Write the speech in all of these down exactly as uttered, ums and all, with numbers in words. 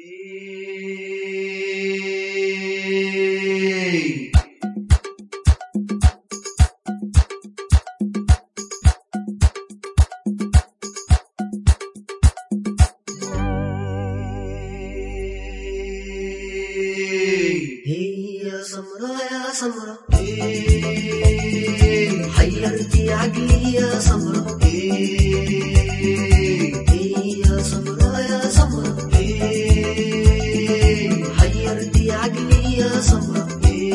يا سمرة يا سمرة حيرتي عقلي يا سمرة يا سمرة يا سمرة حيرتي عقلي يا سمرة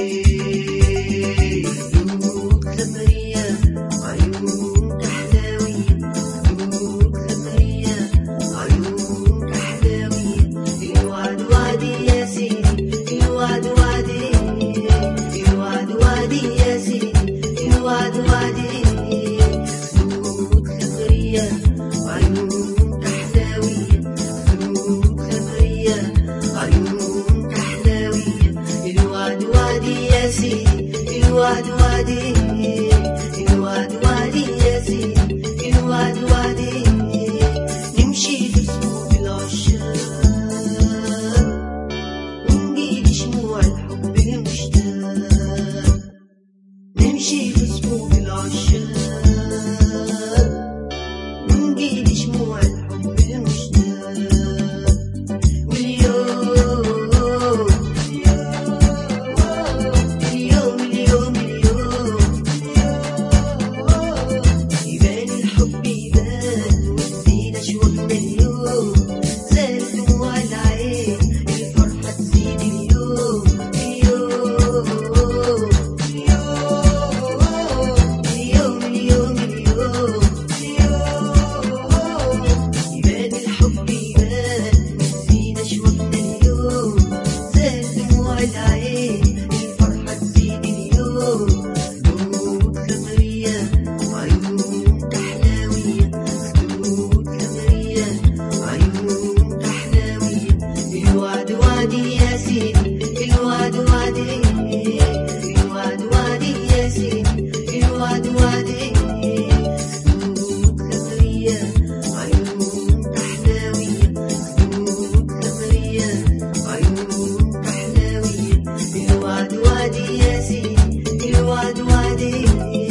عيونك ثمرية عيونك حلاوية عيونك ثمرية عيونك حلاوية الوعد وعدي يا سيدي الوعد وعدي الوعد وعدي يا سيدي الوعد وعدي عيونك ثمرية عيونك حلاوية عيونك ثمرية عيونك حلاوية الوعد وعدي يا سيدي الوعد وعدي الوعد وعدي يا سيدي الوعد وعدي نمشي في صفوف العشاق ونجيد شموع الحب المشتاق نمشي في صفوف العشاق ونجيد شموع الحب المشتاق واليوم اليوم اليوم اليوم يبان الحب يبان وتزيد أشواقنا اليوم زاد دموع العين الفرحة تزيد اليوم اليوم اليوم اليوم اليوم يبان الحب يبان وتزيد أشواقنا اليوم زاد دموع العين الفرحة تزيد اليوم خدود ثمرية عيونك حلاوية خدود ثمرية عيونك حلاوية الوعد وعدي يا سيدي الوعد وعدي الوعد وعدي يا سيدي الوعد وعدي خدود ثمرية عيونك حلاوية خدود ثمرية عيونك حلاوية الوعد وعدي يا سيدي الوعد وعدي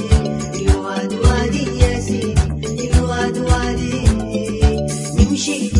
الوعد وعدي يا سيدي الوعد وعدي نمشي